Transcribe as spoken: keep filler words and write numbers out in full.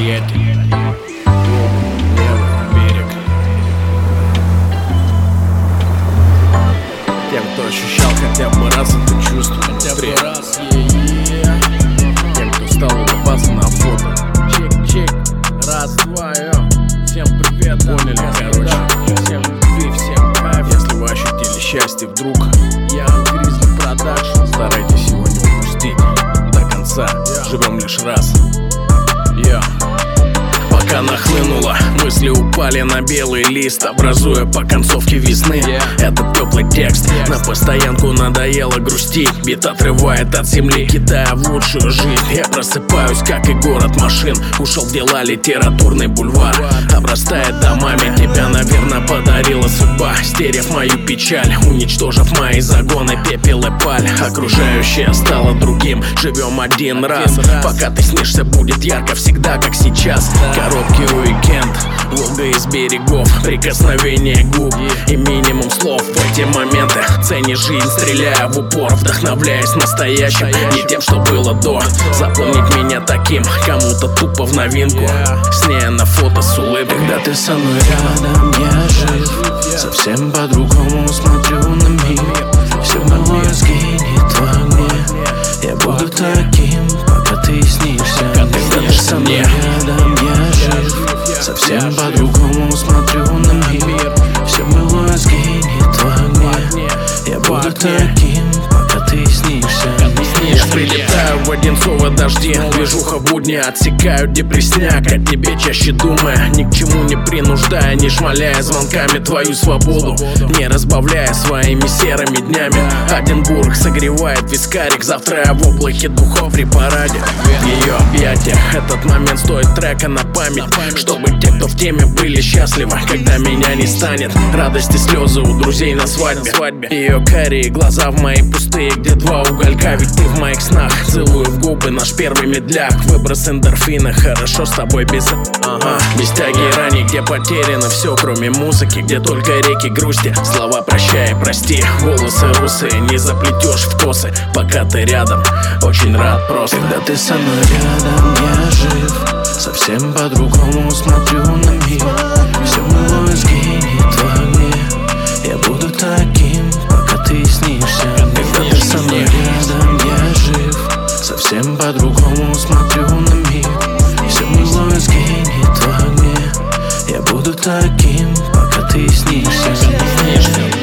Приятель, левый берег. Тем, кто ощущал хотя бы раз это чувство, хотя бы раз, е-е. Тем, кто стал улыбаться на фото. Чек-чек, раз, два, йо. Всем привет, поняли, короче. Всем любви, всем кайф. Если вы ощутили счастье вдруг, я Grizzly Production. Старайтесь его не упустить до конца, живем лишь раз. Yeah. Пока нахлынуло, мысли упали на белый лист, образуя по концовке весны yeah. Этот теплый текст yes. На постоянку надоело грустить. Бит отрывает от земли, кидая в лучшую жизнь. Я просыпаюсь, как и город машин. Ушел в дела литературный бульвар, обрастает домами. Тебя, наверное, подарила судьба, стерев мою печаль, уничтожив мои загоны, пепел и паль. Окружающее стало другим, живем один раз. Пока ты снишься, будет ярко всегда, как сейчас. Короткий уикенд, Волга из берегов, прикосновение губ и минимум слов. В эти моменты цени жизнь, стреляя в упор, вдохновляясь настоящим, не тем, что было до. Запомнить меня таким кому-то тупо в новинку, с ней на фото с улыбкой. Когда ты со мной рядом, я жив, совсем по-другому смотрю на мир. Все мое сгинет в огне, я буду таким, пока ты снишься. Когда ты со мной рядом, я жив, совсем по-другому смотрю на мир. Все мое сгинет в огне, я буду таким, пока ты снишься. Я прилетаю в Одинцово дожди, движуха будни отсекают депресняк. О тебе чаще думая, ни к чему не принуждая, не шмаляя звонками твою свободу, не разбавляя своими серыми днями. Оренбург согревает вискарик, завтра я в облаке духов при параде. В ее объятиях этот момент стоит трека на память, чтобы те, кто в теме, были счастливы, когда меня не станет. Радость и слезы у друзей на свадьбе. Ее карие глаза в мои пустые, где два уголька, ведь ты в моих снах. Целую в губы наш первый медляк, выброс эндорфина, хорошо с тобой без ага. Без тяги и рани, где потеряно все, кроме музыки, где только реки грусти, слова прощай и прости. Волосы русые не заплетешь в косы, пока ты рядом, очень рад просто. Когда ты со мной рядом, я жив, совсем по-другому смотрю на мир. Все мое сгинет в огне, я буду таким, пока ты снишься. Когда ты со мной рядом, я жив, совсем по-другому смотрю на мир. Все мое сгинет в огне, я буду таким, пока ты снишься.